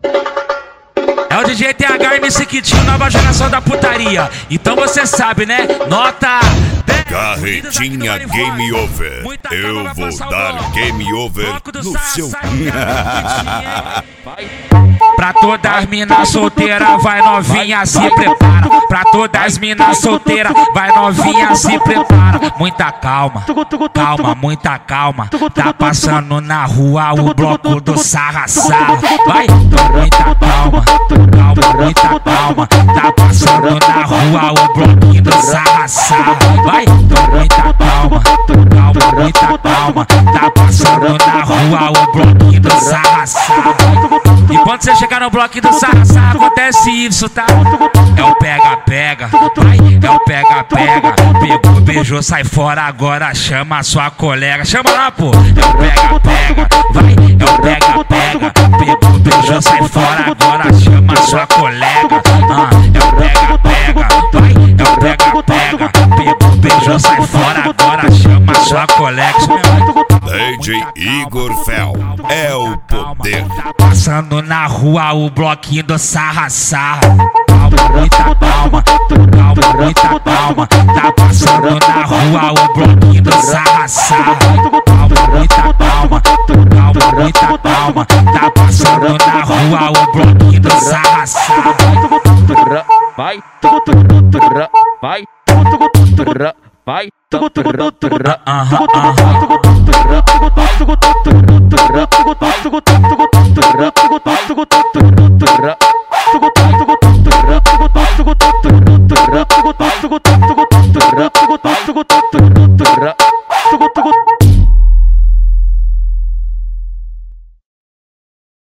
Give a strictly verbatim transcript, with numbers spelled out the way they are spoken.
É o D J T H M C Kitinho, nova geração da putaria. Então você sabe, né? Nota dez. Carretinha Game Over. Eu vou dar Game Over no seu... Pra todas as minas solteiras, vai novinha, se prepara. Pra todas as minas solteiras, vai novinha, se prepara. Muita calma, calma, muita calma. Tá passando na rua o bloco do sarra sarra. Vai, muita calma, calma, muita calma. Tá passando na rua o bloquinho do sarra sarra. Vai, muita calma, calma, muita calma. Tá passando na rua o bloquinho do sarra sarra. E quando você chegar no bloco do sarra sarra, acontece isso, tá? É o pega-pega, vai, é o pega-pega. Pegou, beijou, sai fora, agora chama a sua colega. Chama lá, pô! É o pega-pega, vai, é o pega-pega. Pegou, beijou, sai fora, agora chama a sua colega. Ah, é o pega-pega, vai, é o pega-pega. Pegou, beijou, sai fora, agora chama a sua colega. D J Igor Fel é o poder. Tá passando na rua o bloquinho do sarra sarra. Calma, muita calma, calma, muita calma. Tá passando na rua o bloquinho do sarra sarra. Calma, muita calma, calma, muita calma. Tá passando na rua o bloquinho do sarra sarra. Vai, vai, vai, aham, aham.